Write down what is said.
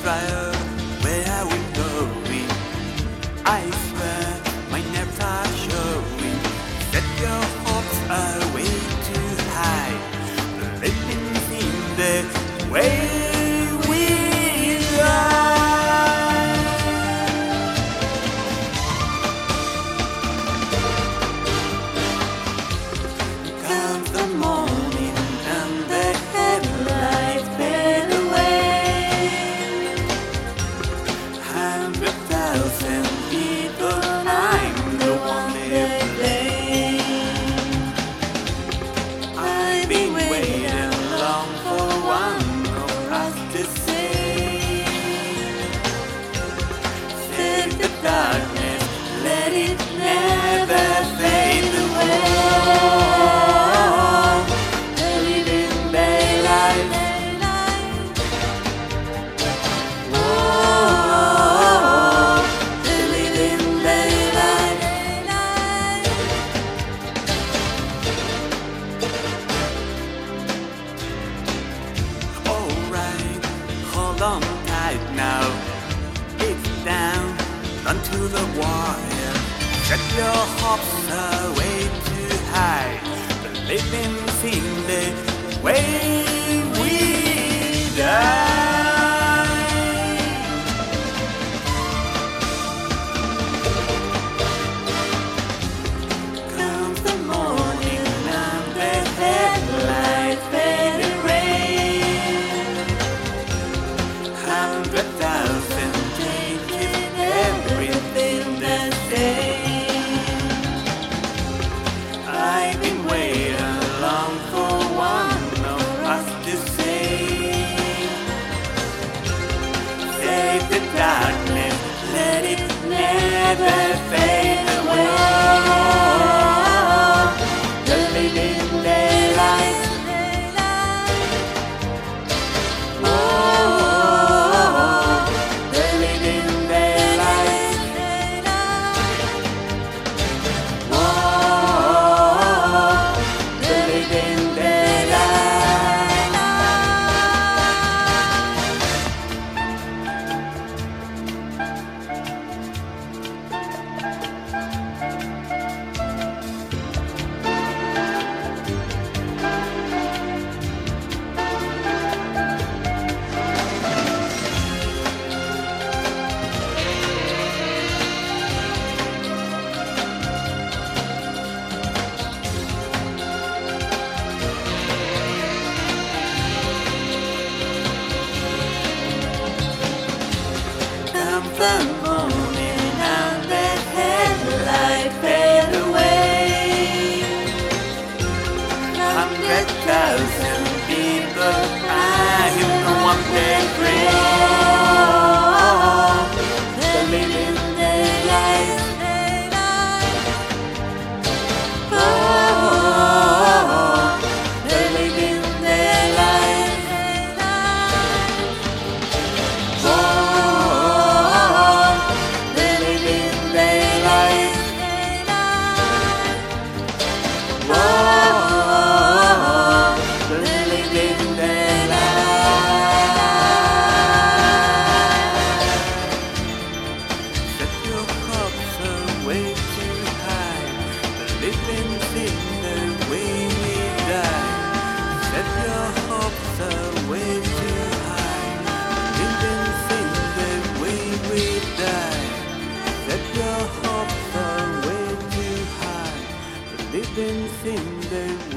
fire, where are we going? I swear my nerves are showing. Set your hopes away too high, living in the way we lie. Comes the morning and the headlights fade away. 100,000 people, I'm the one they blame. I've been waiting long for one of us to say, save the darkness, let it never fade away. The living daylight. Whoa, the living daylight. Alright, hold on tight now. It's down, run to the wire. Set your hopes away too high. Believing in the way we die. Comes the morning and the headlights fade away. 100,000 changes everything the same. I've been waiting long for one of us to say, save the darkness, let it never fade away. The living daylight. Whoa, the living daylight. Whoa, the living daylight. Comes the morning and the headlight fade away. 100,000 people, I'm the one they pray. The living daylight. Oh, the living daylight. Whoa, the living daylight. Whoa, the living daylight. Set your hopes away too high, living in the way we die. Set your hopes away too high, living in the way we die. Set your hopes away too high, living in the